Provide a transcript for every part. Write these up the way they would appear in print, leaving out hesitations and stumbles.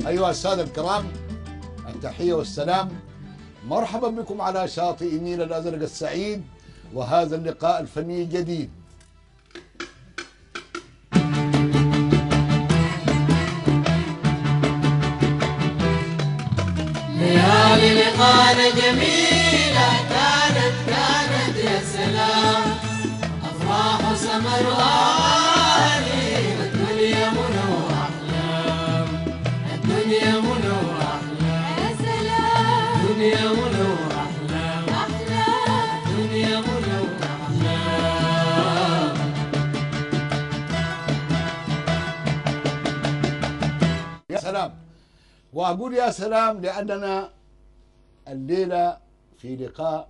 أيها السادة الكرام، التحية والسلام. مرحبا بكم على شاطئ النيل الأزرق السعيد، وهذا اللقاء الفني الجديد. ليالي لقانا جميلة كانت يا سلام، أفراح وسمر وأهالي، الدنيا منى وأحلام، الدنيا منى وأحلام، يا سلام، الدنيا منى وأحلام، أحلام، الدنيا منى وأحلام. يا سلام. وأقول يا سلام لأننا الليلة في لقاء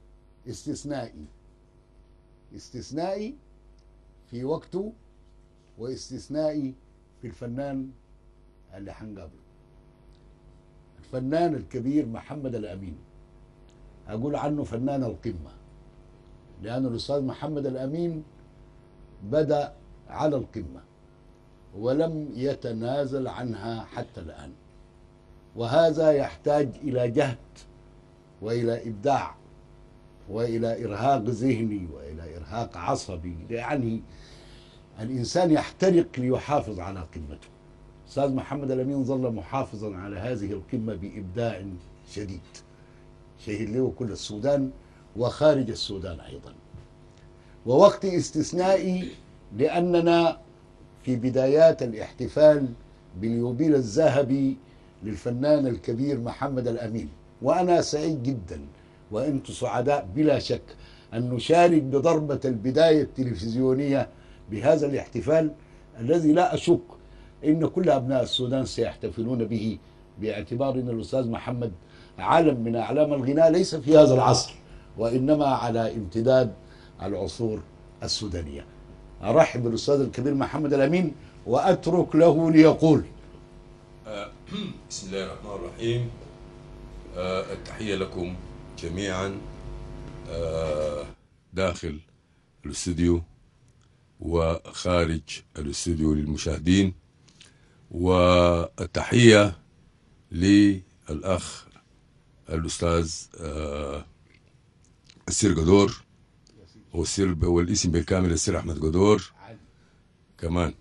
استثنائي في وقته، واستثنائي في الفنان اللي حنقابله، الفنان الكبير محمد الأمين. أقول عنه فنان القمة لأن الأستاذ محمد الأمين بدأ على القمة ولم يتنازل عنها حتى الآن، وهذا يحتاج إلى جهد وإلى إبداع وإلى إرهاق ذهني وإلى إرهاق عصبي، يعني الإنسان يحترق ليحافظ على قمته. أستاذ محمد الأمين ظل محافظا على هذه القمة بإبداع شديد شهد له كل السودان وخارج السودان أيضا. ووقت استثنائي لأننا في بدايات الاحتفال باليوبيل الذهبي للفنان الكبير محمد الأمين، وأنا سعيد جدا وأنتم سعداء بلا شك أن نشارك بضربة البداية التلفزيونية بهذا الاحتفال الذي لا أشك إن كل أبناء السودان سيحتفلون به، باعتبار أن الأستاذ محمد علم من أعلام الغناء ليس في هذا العصر وإنما على امتداد العصور السودانية. أرحب بالأستاذ الكبير محمد الأمين وأترك له ليقول. بسم الله الرحمن الرحيم. التحية لكم جميعا داخل الاستوديو وخارج الاستوديو للمشاهدين، والتحية للأخ الأستاذ السير قدور، والاسم بالكامل السير أحمد قدور كمان،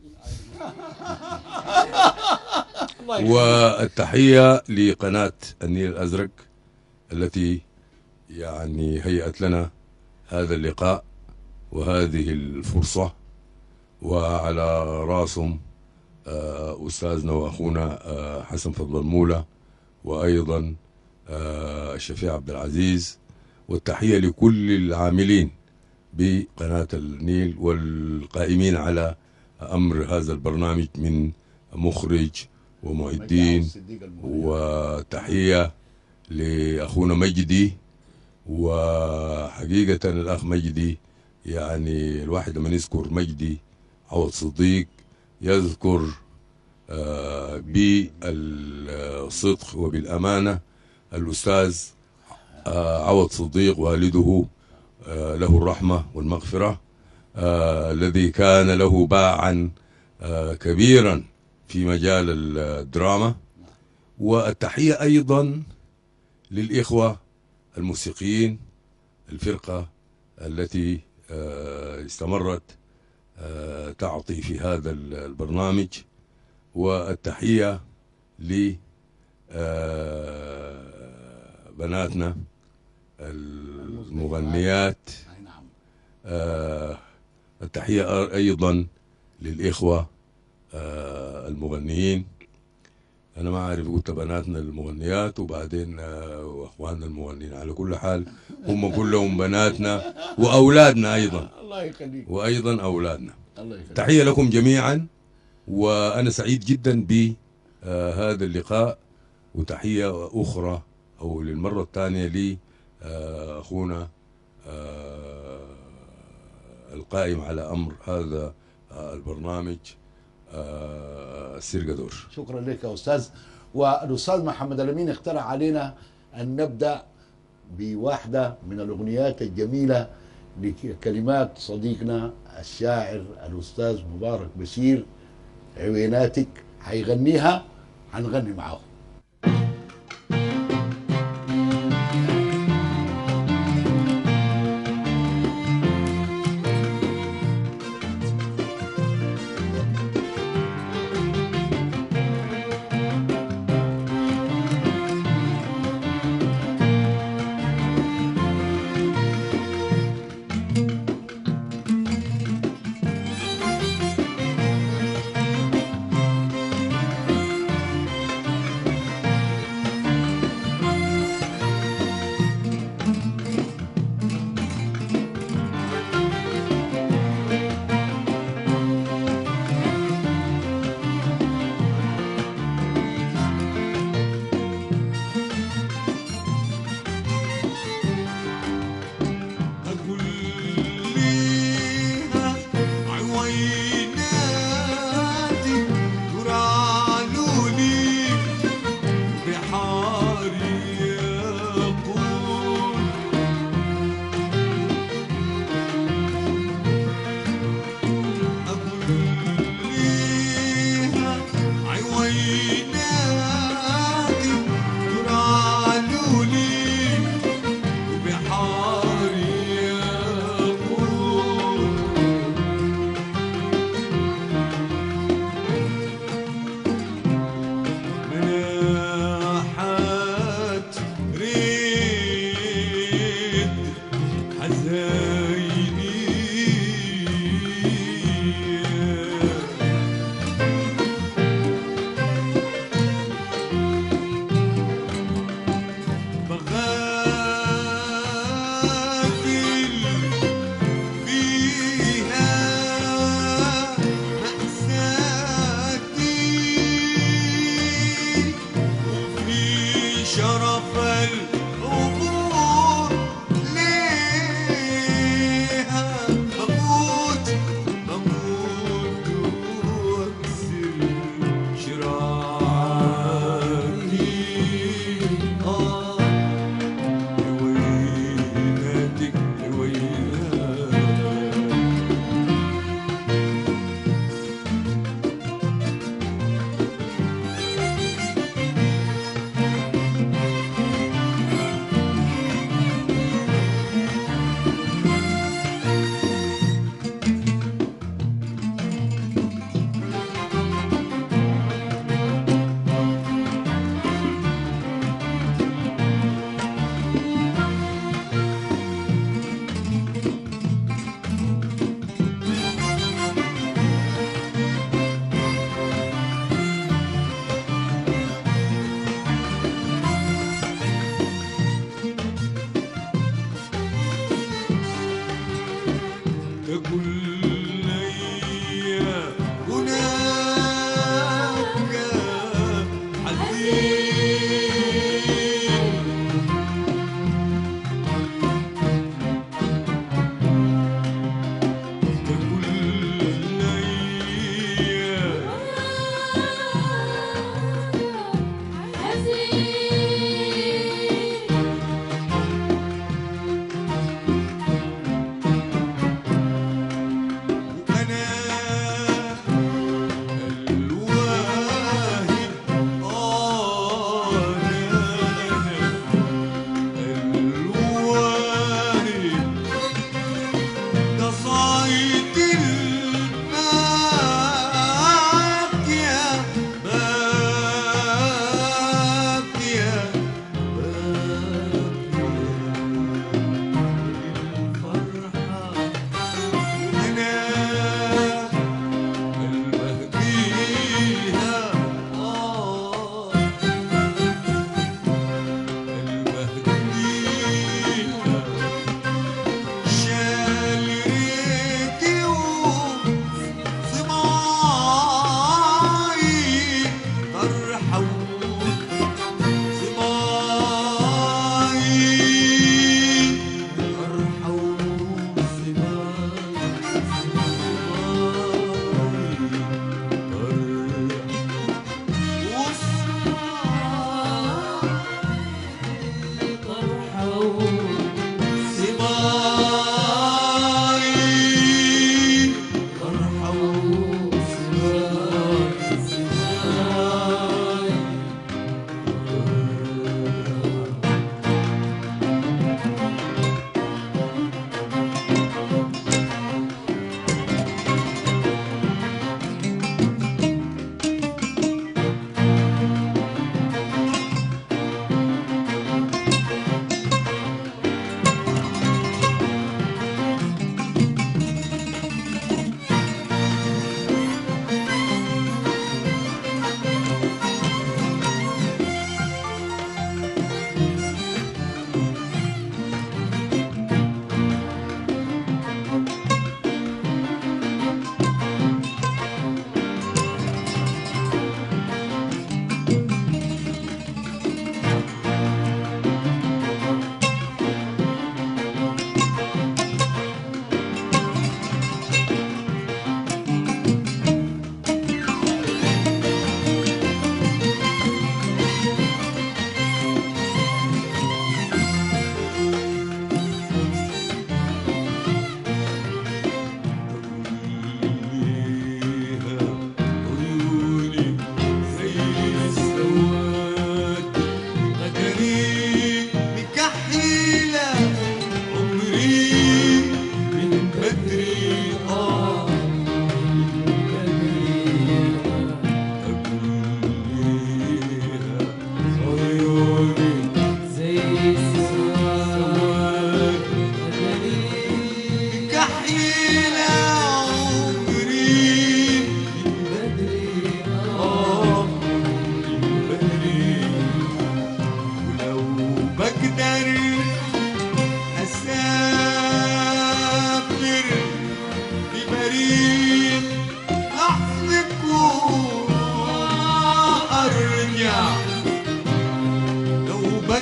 والتحية لقناة النيل الأزرق التي يعني هيأت لنا هذا اللقاء وهذه الفرصة، وعلى راسهم أستاذنا وأخونا حسن فضل المولى، وأيضا الشفيع عبد العزيز، والتحية لكل العاملين بقناة النيل والقائمين على أمر هذا البرنامج من مخرج ومعدين، وتحية لأخونا مجدي. وحقيقة الأخ مجدي يعني الواحد لما يذكر مجدي عوض صديق يذكر بالصدق وبالأمانة الأستاذ عوض صديق والده له الرحمة والمغفرة، الذي كان له باعا كبيرا في مجال الدراما. والتحية أيضا للإخوة الموسيقيين، الفرقة التي استمرت تعطي في هذا البرنامج، والتحية لبناتنا المغنيات. التحية أيضا للإخوة المغنيين، أنا ما أعرف قلت بناتنا المغنيات وبعدين وأخواننا المغنيين، على كل حال هم كلهم بناتنا وأولادنا أيضا، الله يخليك، وأيضا أولادنا. الله يخليك. تحية لكم جميعا، وأنا سعيد جدا بهذا اللقاء، وتحية أخرى أو للمرة الثانية لي أخونا القائم على أمر هذا البرنامج السير قدور. شكرا لك يا أستاذ. والأستاذ محمد الأمين اقترح علينا أن نبدأ بواحدة من الأغنيات الجميلة لكلمات صديقنا الشاعر الأستاذ مبارك بشير، عويناتك، حيغنيها هنغني معاهم.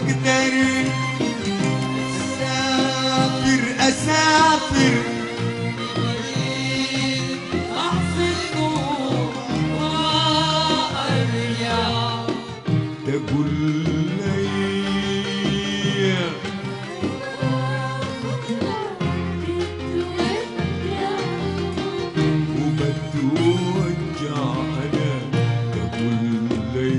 بقدر أسافر أحفظ وأرجع تقول لي وبتوجع أنا تقول لي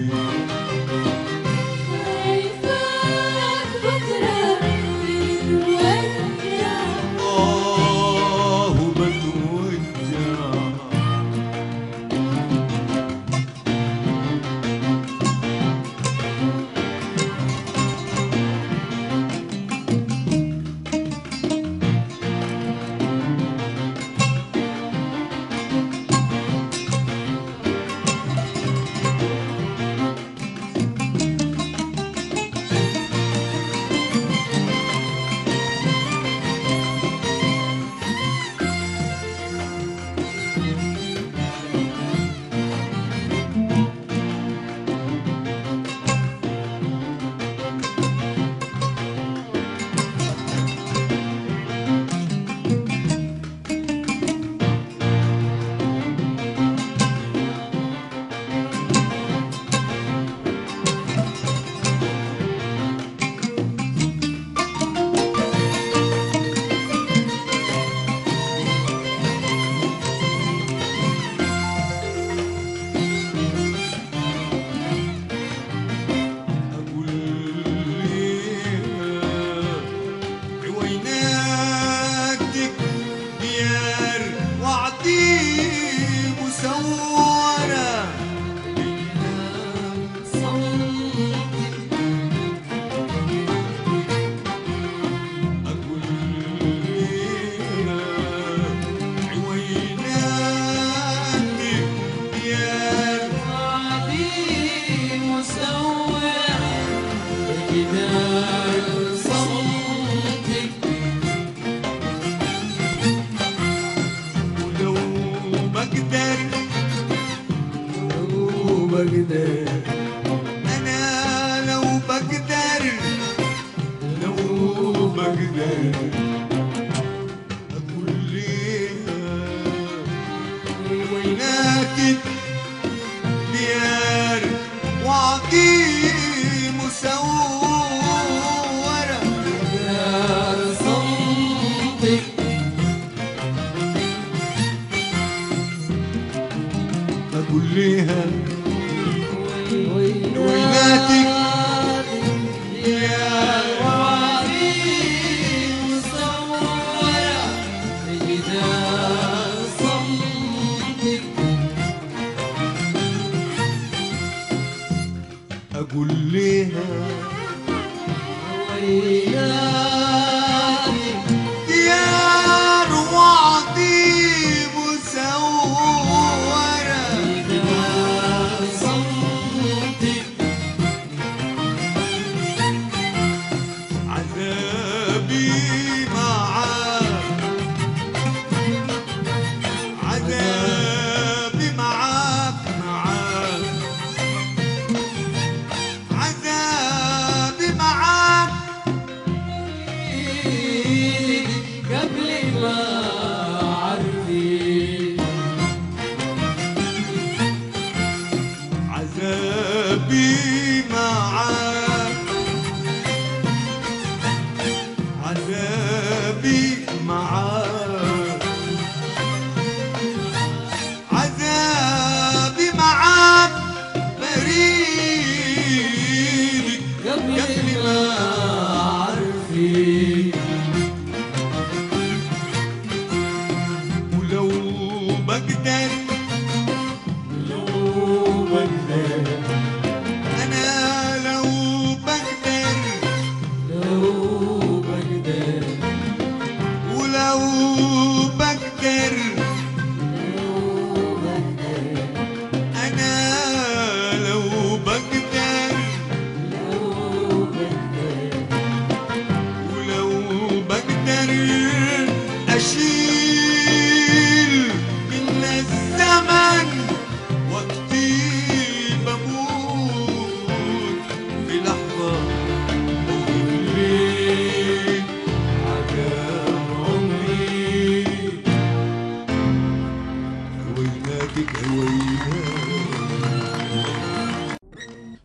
أشيل من الزمن وقتي بموت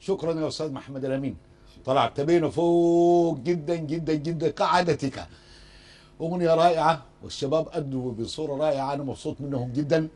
شكرا يا استاذ محمد الامين، طلعت بينا فوق جدا جدا جدا كعادتك. اغنيه رائعه والشباب ادوا بصوره رائعه، انا مبسوط منهم جدا.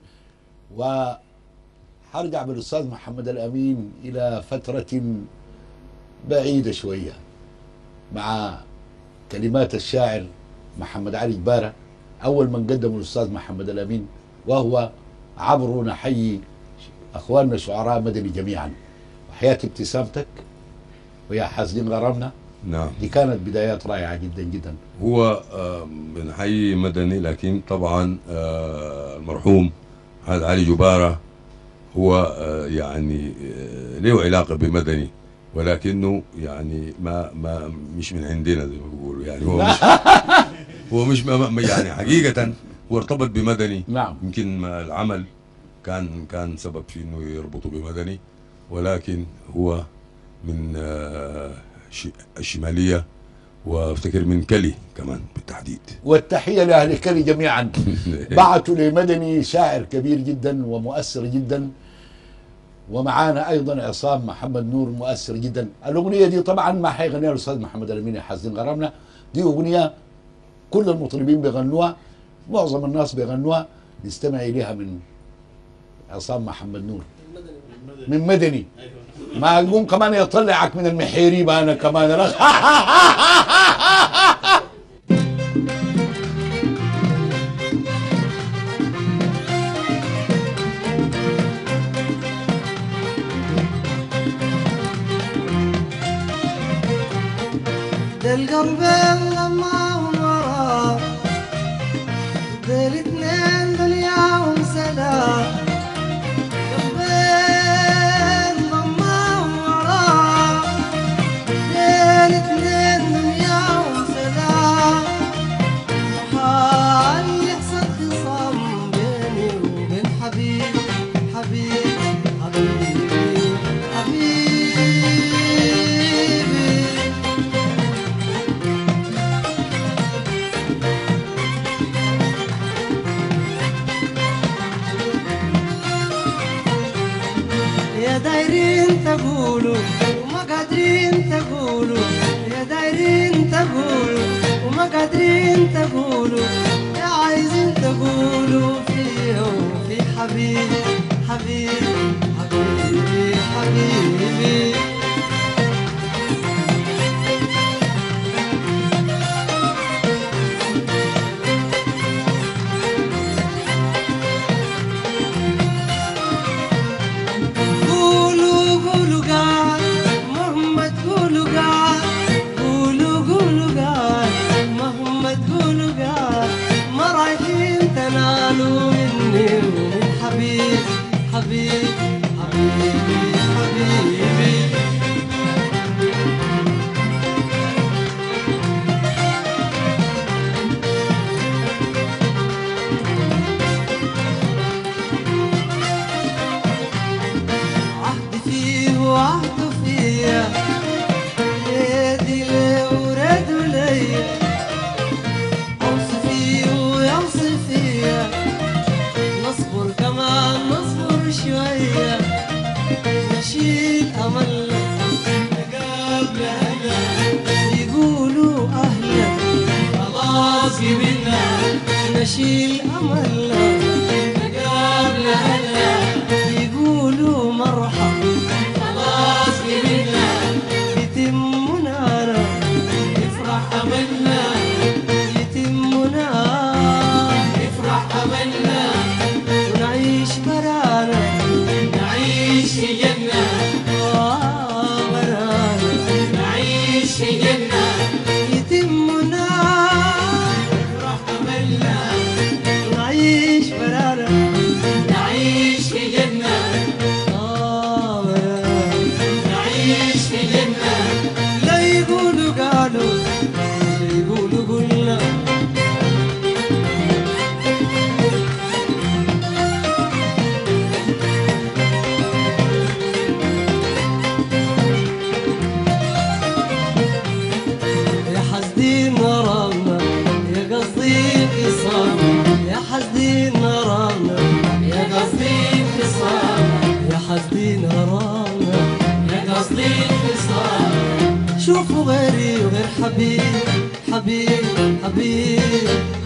وحرجع بالاستاذ محمد الامين الى فتره بعيده شويه مع كلمات الشاعر محمد علي جباره، اول من قدم الاستاذ محمد الامين، وهو عبر نحيي اخواننا شعراء مدني جميعا. وحياة ابتسامتك ويا حاسدين غرامنا، نعم. دي كانت بدايات رائعه جدا جدا. هو بنحيي مدني، لكن طبعا المرحوم محمد علي جبارة هو يعني له علاقة بمدني، ولكنه يعني ما مش من عندنا زي ما بيقولوا، يعني هو مش يعني حقيقة هو ارتبط بمدني. نعم. يمكن ما العمل كان سبب في انه يربطه بمدني، ولكن هو من الشمالية، وافتكر من كلي كمان بالتحديد. والتحيه لاهل كلي جميعا. بعثوا لمدني شاعر كبير جدا ومؤثر جدا، ومعانا ايضا عصام محمد نور مؤثر جدا. الاغنيه دي طبعا ما حيغنيها الاستاذ محمد الامين يا حاسدين غرامنا، دي اغنيه كل المطربين بيغنوها، معظم الناس بيغنوها، نستمع اليها من عصام محمد نور من مدني. ما اقوم كمان يطلعك من المحيريب انا كمان. ده القلب لما وراه، ده الاثنين دول ياهم سلام. قلبين لما وراه، ده الاثنين دول ياهم سلام. وحال يحصل خصام بيني وبين حبيبي حبيبي حبيبي حبيبي. يا دايرين تقولوا وما قادرين تقولوا، يا دايرين تقولوا وما قادرين تقولوا، يا عايزين تقولوا فيه وفي حبيبي حبيبي حبيبي حبيبي. قولوا قولوا قال محمد، قولوا قال، قولوا قولوا قال محمد، قولوا قال ما رايحين تنالوا مني ومن حبيبي حبيبي حبيبي حبيبي. عهد فيه وعهد فيا، يدي لي ورد ليا، اوصي فيه ويوصي فيا، نصبر كمان نصبر شوية، نشيل أملنا قبل أهلا، يقولوا أهلا خلاص قبلنا، نشيل أملنا قبل أهلا، يقولوا مرحب خلاص قبلنا، يتمنا يفرح أملنا، يتمنا يفرح أملنا، ونعيش برانا نعيش في جنة، برانا نعيش في جنة، يتمنا يفرح أملنا، نعيش أشوفه غيري وغير حبيب حبيب حبيب.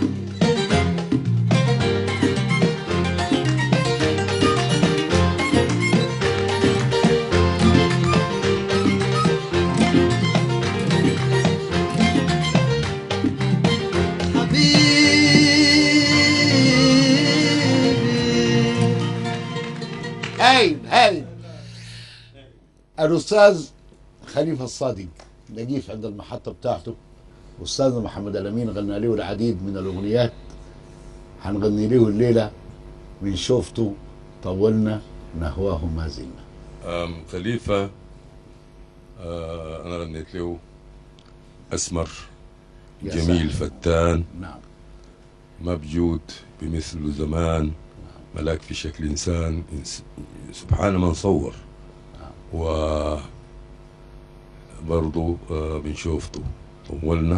هاي الأستاذ خليفة الصادق نجيف عند المحطة بتاعته، أستاذنا محمد الأمين غنى له العديد من الأغنيات، هنغني له الليلة من شوفته طولنا نهواه ما زلنا. خليفة أنا غنيت له أسمر جميل فتان نعم مبجود بمثل زمان ملاك في شكل إنسان سبحان من صور. وبرضو من شوفته طولنا.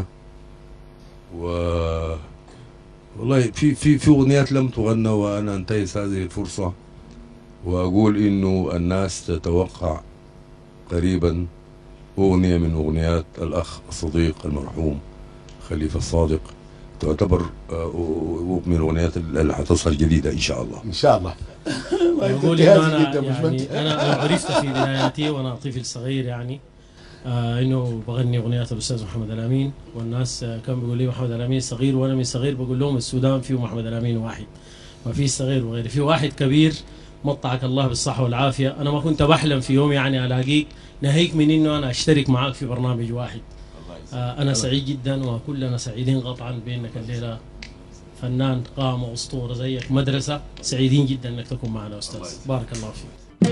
والله في أغنيات لم تغنى، وأنا أنتهز هذه الفرصة وأقول إنه الناس تتوقع قريبا أغنية من أغنيات الأخ الصديق المرحوم خليفة الصادق، تعتبر من الأغنيات اللي حتصل جديدة إن شاء الله. إن شاء الله. أقول إنه أنا يعني أنا عرفت في بداياتي وأنا طفل صغير يعني إنه بغني أغنيات الأستاذ محمد الأمين، والناس كانوا بيقولوا لي محمد الأمين صغير، وأنا من صغير بقول لهم السودان فيه محمد الأمين واحد، ما فيه صغير وغيره، في واحد كبير مطعك الله بالصحة والعافية. أنا ما كنت بحلم في يوم يعني ألاقيك، ناهيك من إنه أنا أشترك معك في برنامج واحد. أنا سعيد جدا وكلنا سعيدين قطعا بأنك الليلة فنان قامة أسطورة زيك مدرسة، سعيدين جدا أنك تكون معنا أستاذ، بارك الله فيك.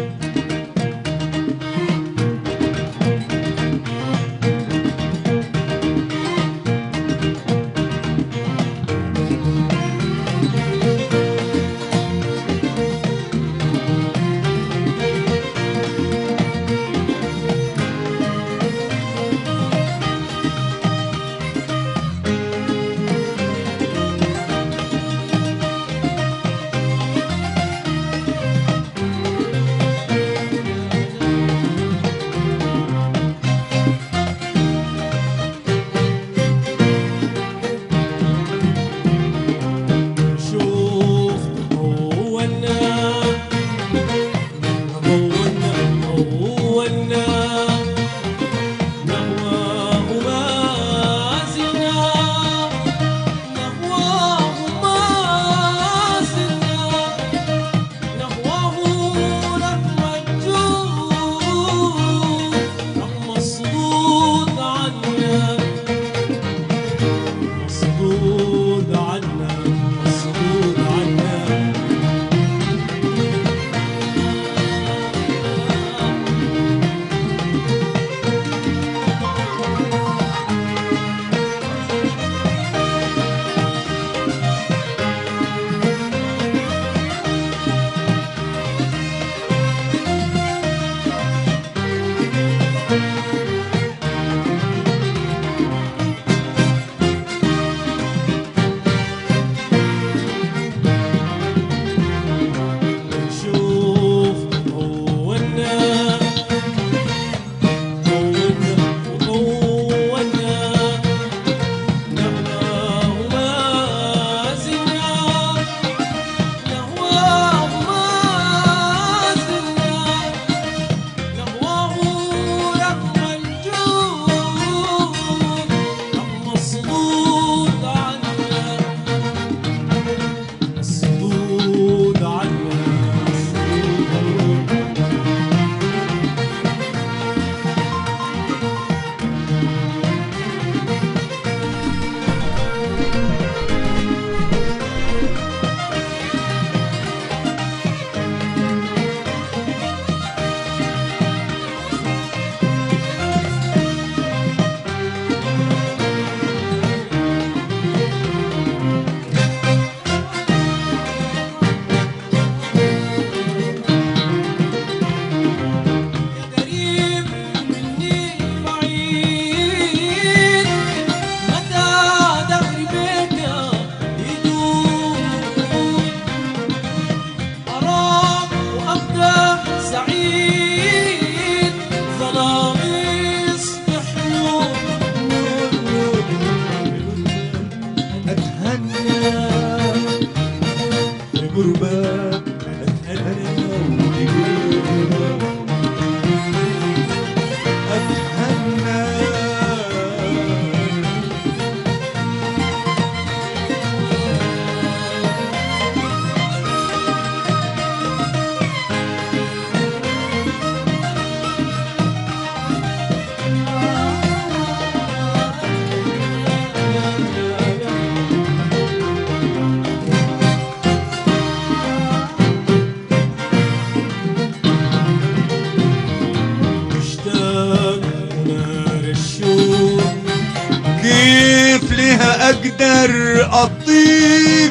اقدر اطيب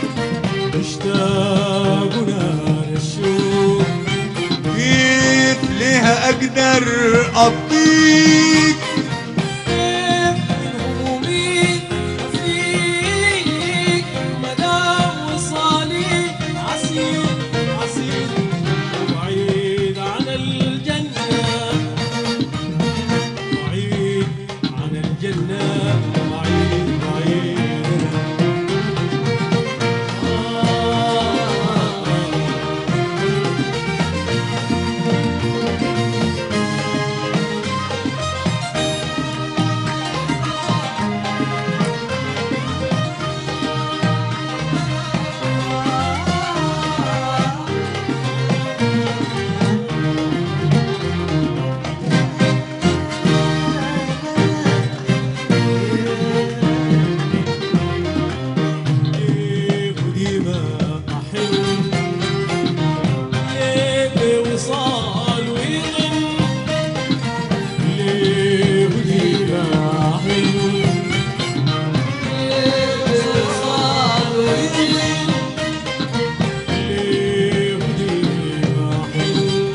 مشتاق نار الشوق كيف لها اقدر اطيب كيف من همومي أفيك مدام وصالي عسير عسير وبعيد عن الجنة بعيد عن الجنة بعيد بعيد ليه وديما أحن ليه بوصال ويغن ليه وديما أحن ليه بوصال ويغن ليه وديما أحن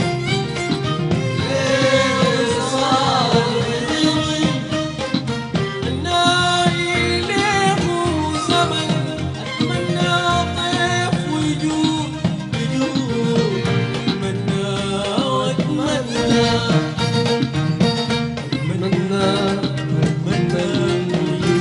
ليه بوصال ويغن الناي ليه زمن أتمنى طيف ويجور يجور أتمنى وأتمنى أتمنى أتمنى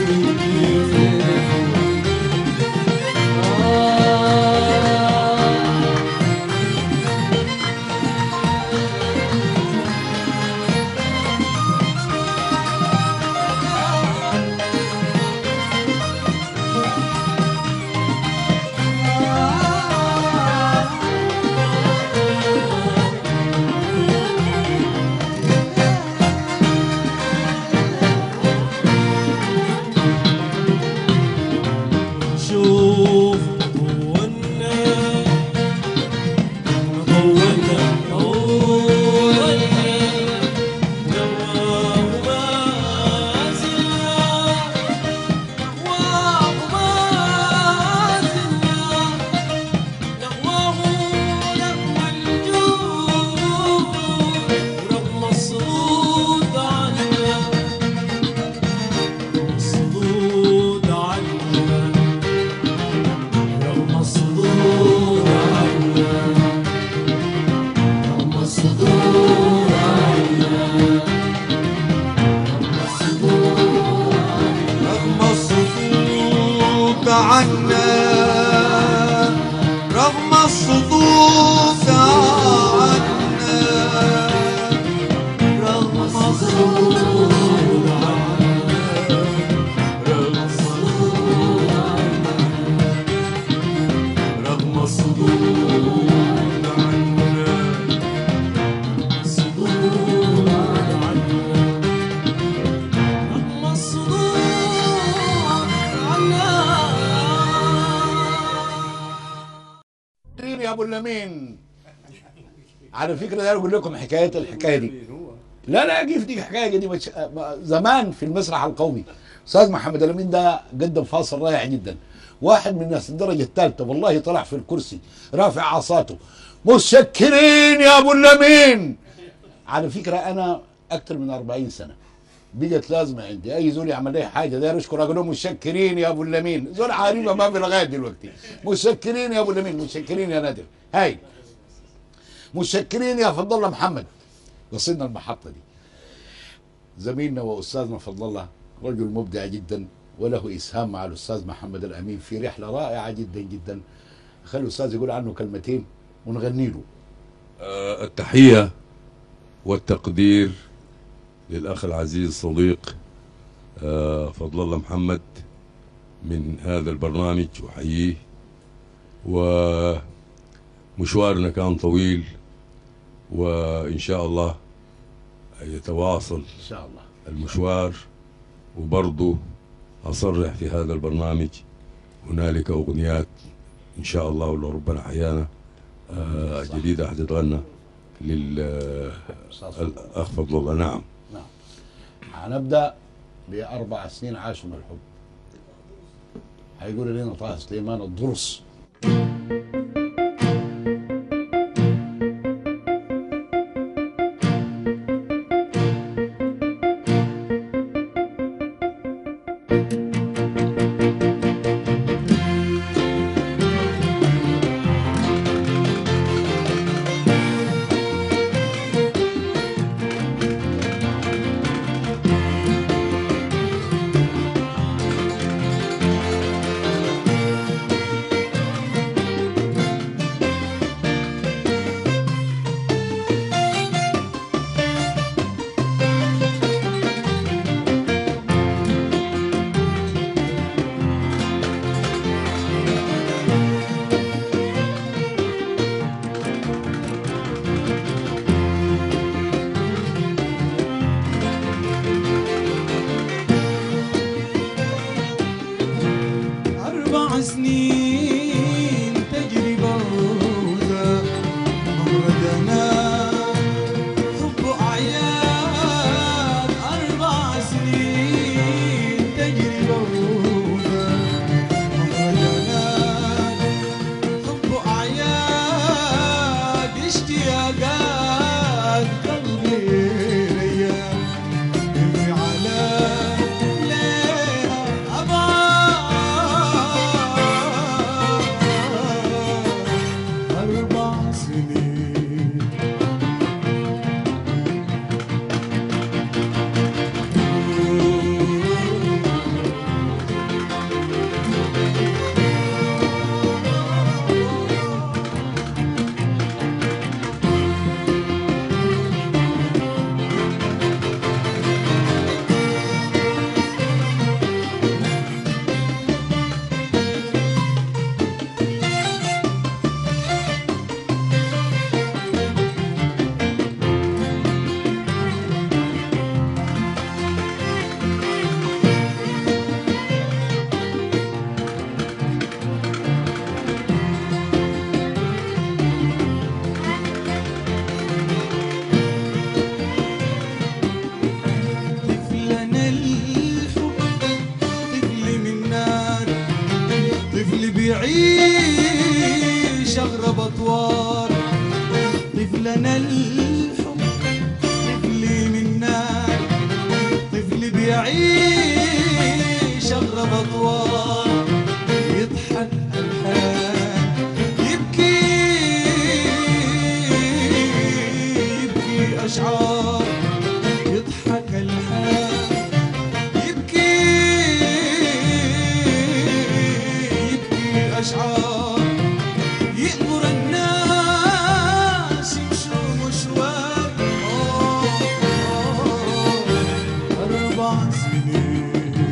شوف طولنا طولنا طولنا نواه ما زلنا نواه ما زلنا نواه رغم الجود ورغم الصدود عنا الصدود عنا رغم الصدور عنا رغم الصدور عنا رغم الصدور رغم الصدود عنا رغم الصدود عنا رغم الصدور رغم الصدود عنا الصدور رغم الصدور عنا يا ابو اللمين، على فكره ده اقول لكم الحكايه دي. لا كيف دي حكايه دي زمان في المسرح القومي استاذ محمد الامين ده قدم فاصل رائع جدا. واحد من الناس الدرجه الثالثه والله طلع في الكرسي رافع عصاته متشكرين يا ابو اللمين. على فكره انا اكثر من 40 سنه بقت لازمه عندي اي زول يعمل لي حاجه داير اشكر اقول لهم متشكرين يا ابو اللمين. زول عارفه ما في لغايه دلوقتي. متشكرين يا ابو اللمين، متشكرين يا نادر، هاي متشكرين يا فضل الله محمد. وصلنا المحطه دي. زميلنا واستاذنا فضل الله رجل مبدع جدا وله اسهام مع الاستاذ محمد الامين في رحله رائعه جدا جدا. خلي الاستاذ يقول عنه كلمتين ونغني له. التحية والتقدير للأخ العزيز صديق فضل الله محمد من هذا البرنامج، أحييه. ومشوارنا كان طويل وإن شاء الله يتواصل ان شاء الله المشوار. وبرضه أصرح في هذا البرنامج هنالك أغنيات إن شاء الله ولو ربنا حيانا جديدة حتتغنى للأخ فضل الله. نعم هنبدأ ب4 سنين عاشوا من الحب. هيقول لنا طه سليمان الضرس. سنين تجربة وذا أوردنا حب أعياد 4 سنين تجربة وذا أوردنا حب أعياد اشتياقات قلبي ليا اللي على يعيش أغرب أطوار طفلنا الحب طفلي من نار طفل بيعيش أغرب أطوار يضحك الحال يبكي أشعار يضحك الحال أشعار يأمر الناس يمشوا مشوار 4 سنين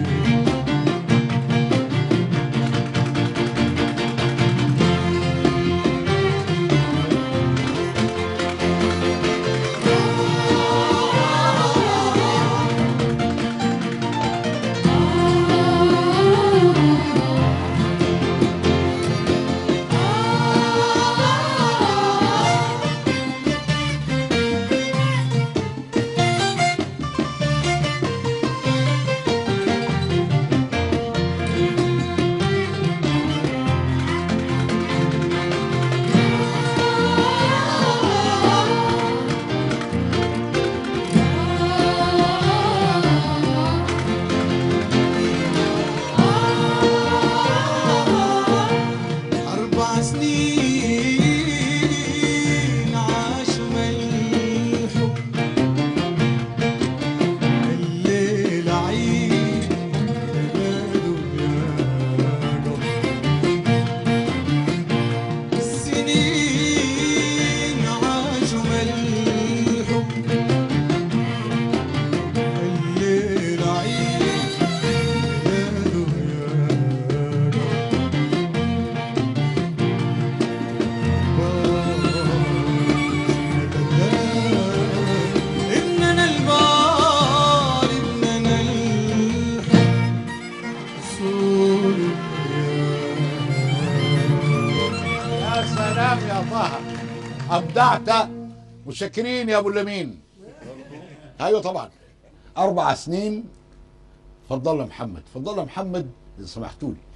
أبدعت. متشكرين يا أبو اللمين. أيوة طبعا 4 سنين. فضل محمد إذا سمحتوا لي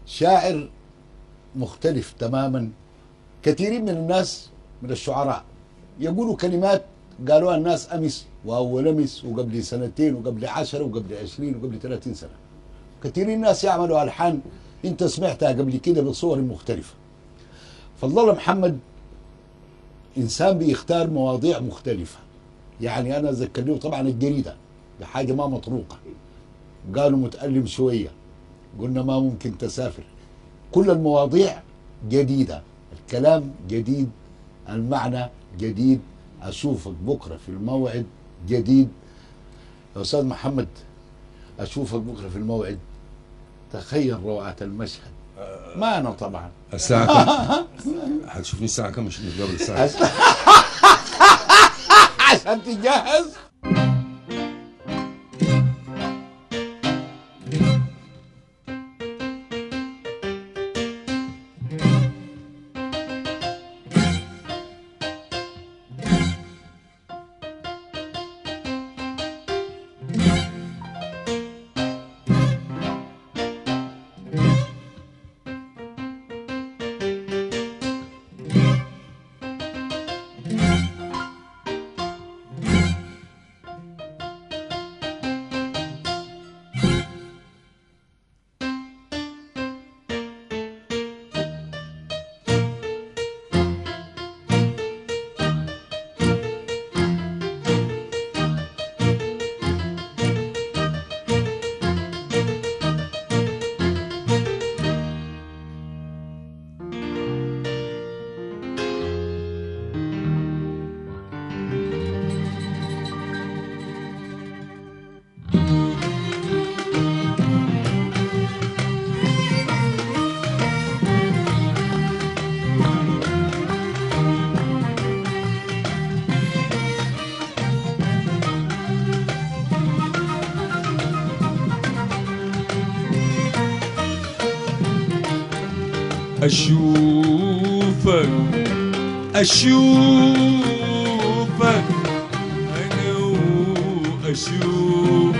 شاعر مختلف تماما. كثيرين من الناس من الشعراء يقولوا كلمات قالوها الناس أمس وأول أمس وقبل سنتين وقبل 10 وقبل 20 وقبل 30 سنة. كثيرين الناس يعملوا ألحان أنت سمعتها قبل كده بصور مختلفة. فضل الله محمد إنسان بيختار مواضيع مختلفة. يعني أنا ذكرني طبعا الجريدة بحاجة ما مطروقة، قالوا متألم شوية، قلنا ما ممكن تسافر. كل المواضيع جديدة، الكلام جديد، المعنى جديد. أشوفك بكرة في الموعد جديد. يا أستاذ محمد أشوفك بكرة في الموعد، تخيل روعة المشهد. ما أنا طبعا الساعة كم؟ هتشوفني الساعة كم؟ مش قبل الساعة عشان تجهز. أشوفك أشوفك أنا وأشوف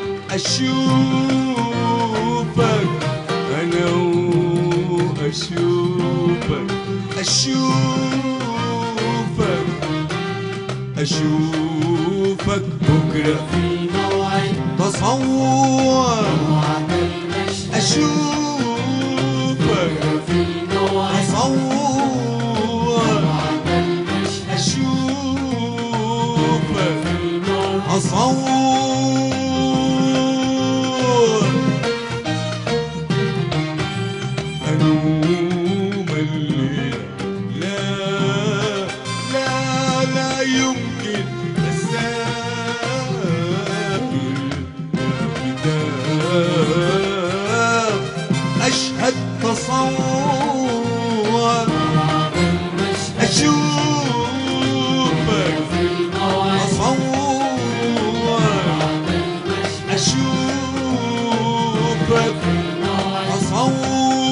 أشوفك أنا وأشوفك أشوفك أشوفك بكرة في موعد تصور موعد المشهد أشوفك في موعد أصور موعد المشهد أشوفك في موعد أصور أنوم الليل لا لا لا يمكن أسافر كتاب أشهد تصور أشوفك في موعد أصور أشوفك أصور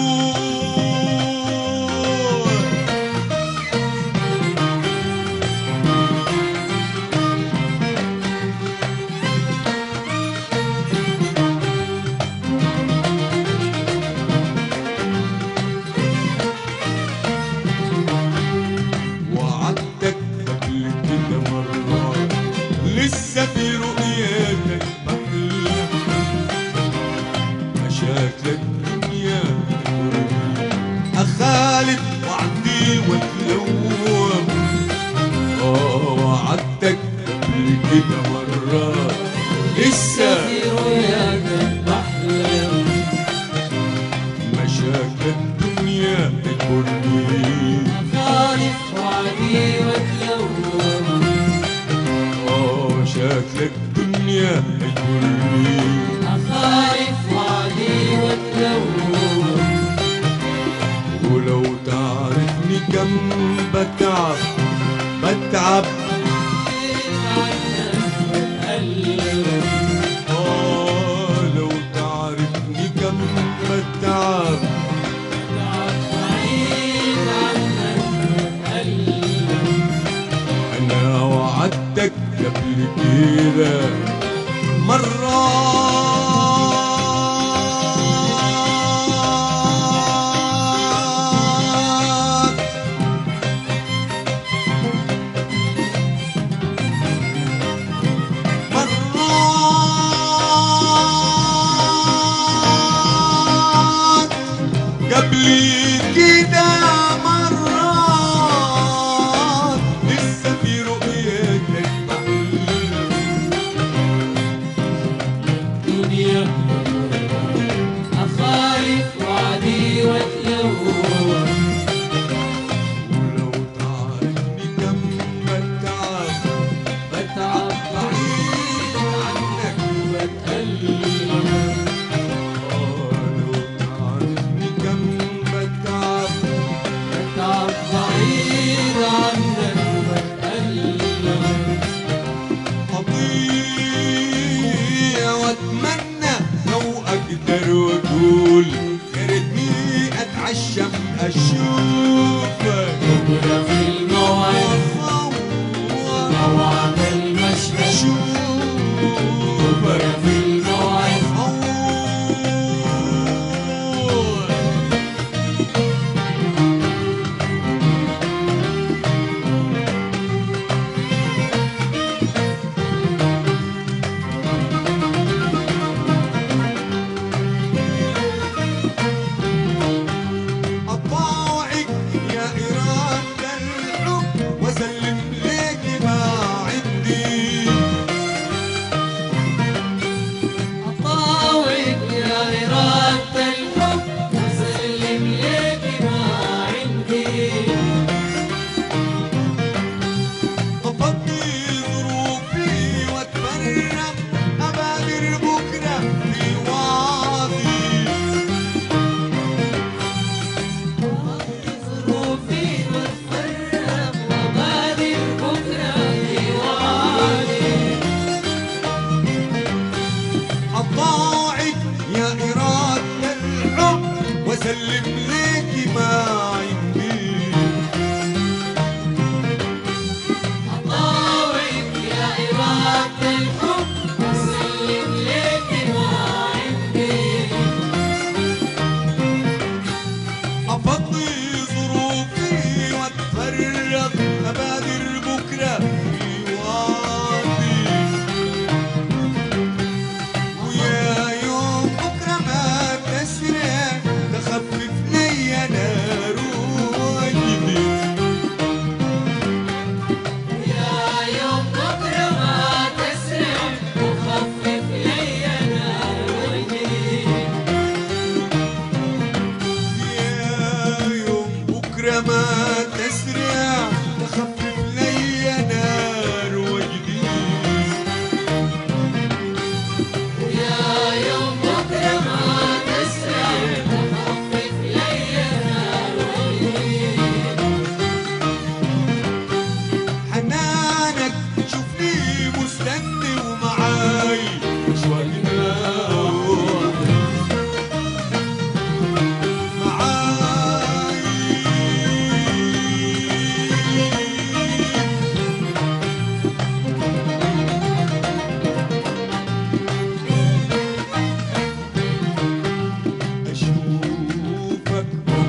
وعدتك قبل كده مرة لسه في رؤيتك بحلم مشاكلك دنيا أخالف وعدي واتلوم وعدتك قبل كده مرة لسه في رؤياك بحلم مشاكلك دنيا تجبرني خالف وعدي واتلوم شكلك دنيا تجبرني أخالف وعدي واتلوم ولو تعرفني كم بتعب بتعب لو تعرفني كم بتعب أنا وعدتك قبل كده مرة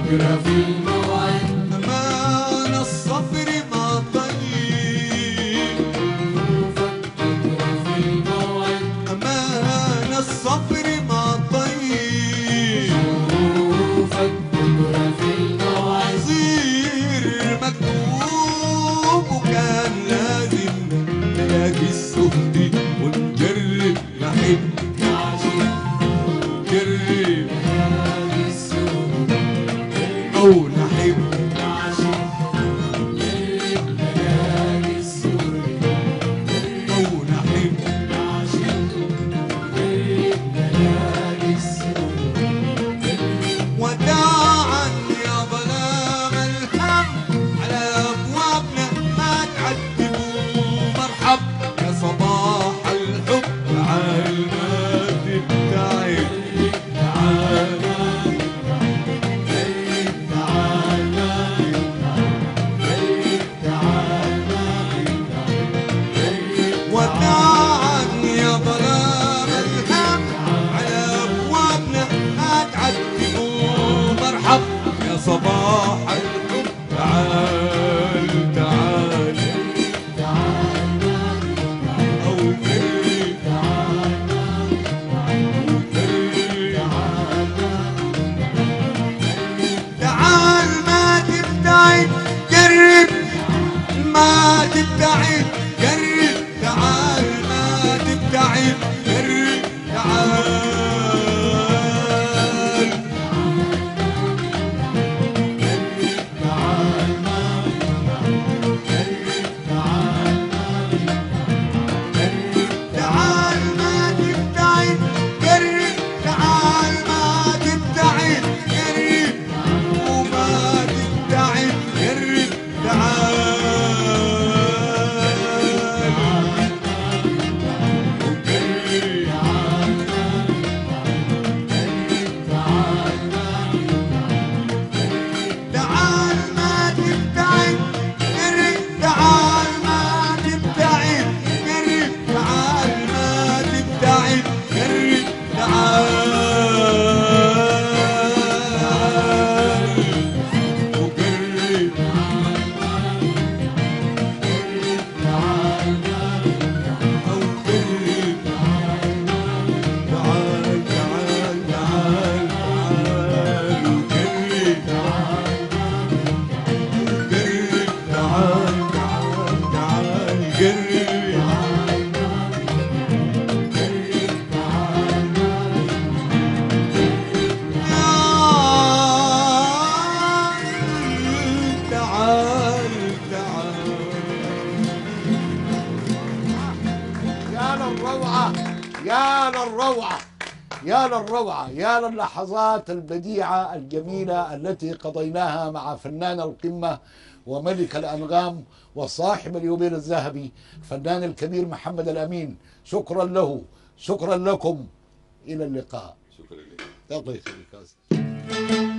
بكرة في الموعد أمان الصبر ما طيب بكرة في الموعد أمان الصبر ما طيب ظروفك بكرة في الموعد يصير مكتوب وكان لازم نلاقي السهد ونجرب نحب نعشق نجرب هذه السوق أو نحب نعشق جرب ليالي السوق أو نحب نعشق جرب ليالي السوق وداعا يا ظلام الهم على أبوابنا ما تعذبوا مرحب يا صباح الحب تعال ما تبتعد تعال وداعا يا ظلام الهم على أبوابنا ما تعذبوا مرحب يا صباح الحب تعال تعال أو كري تعال ما تبتعد جرب ما تبتعد جرب تعال ما تبتعد جرب تعال تعال ما تبتعد جرب تعال ما تبتعد جرب وما تبتعد جرب تعال تعال ما تبتعد جرب تعال ما تبتعد جرب تعال ما تبتعد جرب تعال وجرب أو جرب تعال تعال تعال تعال وجرب جرب تعال تعال تعال جرب تعال تعال يا للروعة يا للروعة يا للروعة يا للحظات البديعة الجميلة التي قضيناها مع فنان القمة وملك الأنغام وصاحب اليوبيل الذهبي فنان الكبير محمد الأمين. شكرا له، شكرا لكم، إلى اللقاء. شكرا لك. الله يخليك.